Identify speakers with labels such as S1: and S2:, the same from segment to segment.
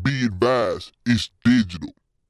S1: Be advised, it's digital.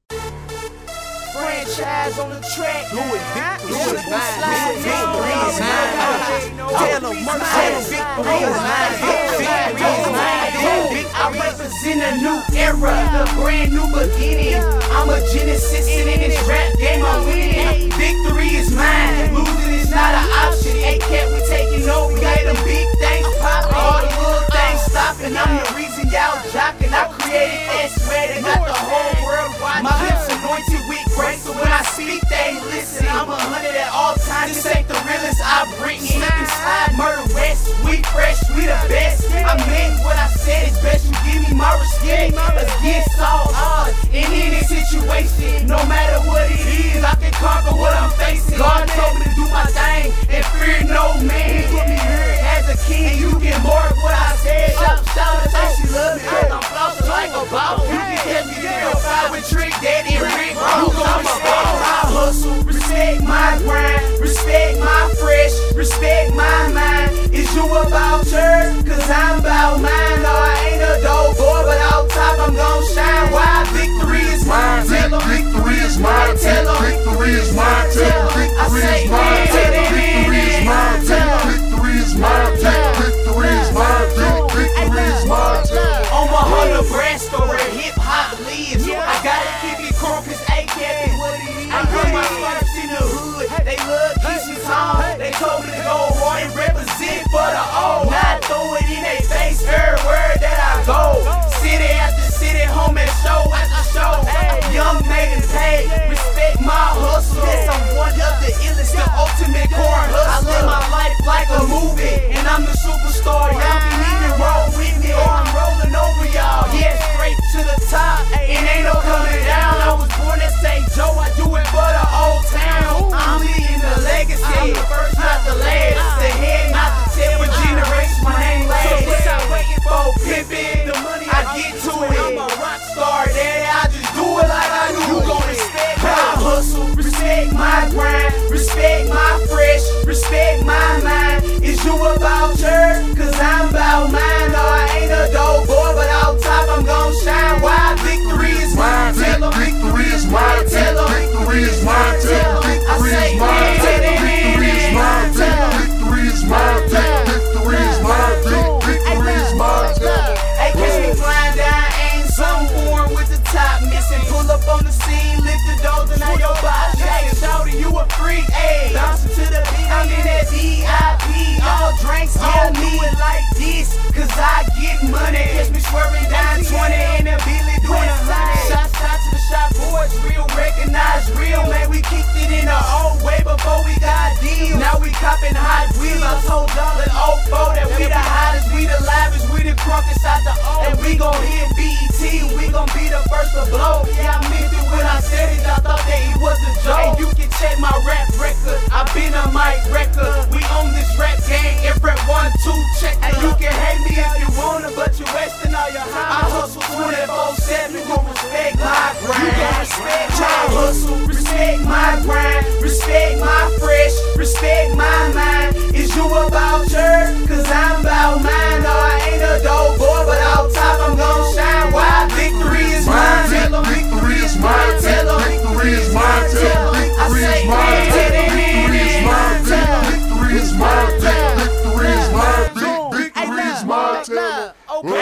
S2: Franchise on the track. Do it, victory is mine.
S3: Victory is mine. Tell them, victory is mine. Victory is mine.
S2: I represent a new era, a brand new beginning. I'm a genesis and in this rap game I'm winning. Victory is mine. Losing is not an option. A-Cat, we taking over. Yeah, them big things popping. All the little things stopping. I'm the reason y'all jocking. I created X-Ray and got the whole world watching. My lips anointed with grace, so when I speak, they listen. I'm 100 at all times. This ain't the realest I bring in. Inside Murder West, we fresh, we the best. I meant what I said is best. You give me my respect against all odds. In any situation, no matter what it is, I can conquer what I'm facing. God told me to do my thing and fear no man. He put me here as a king, and you can mark what I said. Shout out, say she love me, cause I'm flossing like a boss. You can catch me real fire with Trick Daddy and Rick Ross. I'm a boss. I hustle, respect my grind, respect my fresh, respect my mind. Is you about yours? Cause I'm about mine. No, I ain't a dope boy, but out top I'm gon' shine. Why? Victory is mine. Tell 'em.
S1: Victory is mine.
S2: Tell 'em.
S1: Victory is mine. Victory is mine. Victory is mine. Victory is mine. Victory is mine. Victory is mine.
S2: On my Hunter Brand story, hip hop lives. I gotta keep it cool, cause A-Cat is what it is. I put my first in the hood. They love Keisha's home. They told me to go hard and represent for the old. Now I throw it in their face everywhere that I go. City after city, home and show after show. Young made and paid. Respect my hustle. Yes, I'm one of the illest, the ultimate corn hustler. I live my life like a movie, and I'm the superstar. Y'all can even roll with me, or I'm rolling over y'all. Yeah, straight to the top, and ain't no coming down. I was born at St. Joe, I do it for the old town. I'm leading the legacy, I'm the first, not the last. The head, not the tail. For generations, my name lasts. So what I'm waiting for, pimpin', the money I get to it. I'm a rock star, daddy. I just do it like I do. You gon' respect my hustle, respect my grind, respect my fresh, respect my mind. Is you about yours? Cause I'm about mine. No, I ain't a dope boy, but out top I'm gon' shine. Why? Victory is mine. Tell 'em.
S1: Victory is mine.
S2: Tell 'em.
S1: Victory is mine. Victory is mine. Victory is mine. Victory is mine. Victory is mine. Victory is mine.
S2: Hey, catch me flying down, ain't something foreign with the top missing. Pull up on the scene, lift the doors and now your box shaking. Shouty, you a freak, ayy. Bouncing to the beat, I'm in that VIP. All drinks on me like this, cause I get money. Catch me swerving down 20 in the Billy doing a line. Shout to the shop boys, real, recognize real. Man, we kicked it in the old way before we got deals. Now we copping Hot Wheels. I told y'all in 04 that we the hottest, we the livest, we the crunkest out the O. And we gon' hit BET, we gon' be the first to blow. Yeah, I meant it when I said it, I thought that it was a joke. Hey, you can check my rap record, I been a mic record. We own this rap game, every 1, 2, check. And you can hate me if you wanna, but you wasting all your time. I hustle 24/7, you gon' respect my grind. You gon' respect my hustle, respect my grind, respect my fresh, respect my mind. Is you about yours? Cause I'm about mine. No, I ain't a dope boy, but out top I'm gon' shine. Why? Victory is mine. Tell 'em.
S1: Victory is mine.
S2: Tell 'em.
S1: Victory is mine. Victory is mine. Victory is mine. Victory is mine. Victory is mine. Victory is mine.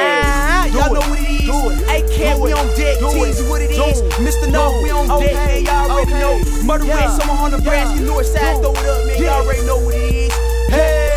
S3: Y'all know what it is. A-Cat, we on deck. Teasy, what it is. Mr. No, we on deck. Man, y'all already know. Murder West, I'm on the branch. You north side, throw it up, man. Y'all already know what it is. Hey.